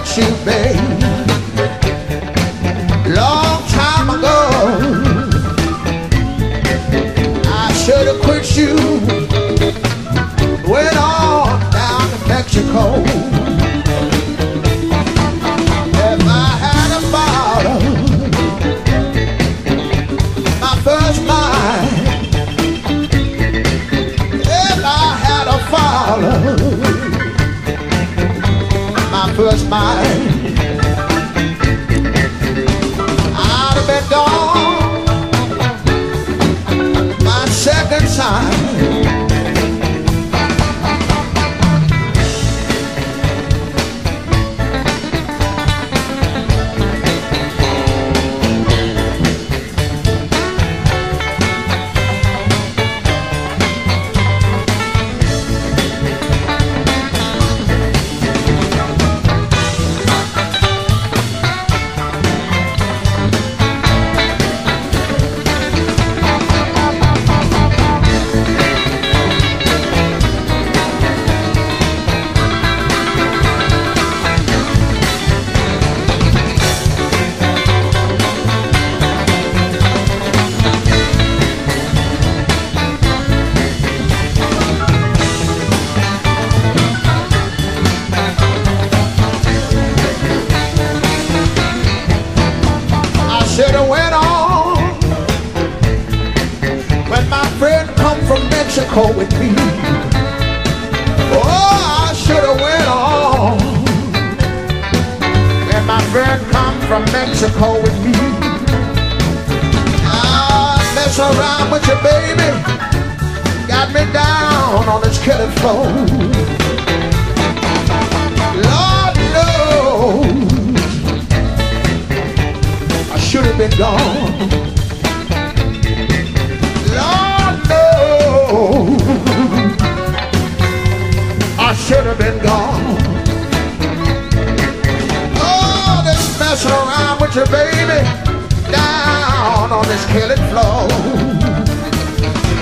you, babe. Long time ago, I should have quit you. Went on down to Mexico. If I had a bottle, my first mind. If I had a father, my first mind, I'd have been gone my second time. Should've went on when my friend come from Mexico with me. Oh, I should've went on when my friend come from Mexico with me. I mess around with you, baby, got me down on this killing floor. Lord knows should have been gone. Lord knows I should have been gone. Oh, this messing around with you, baby, down on this killing floor.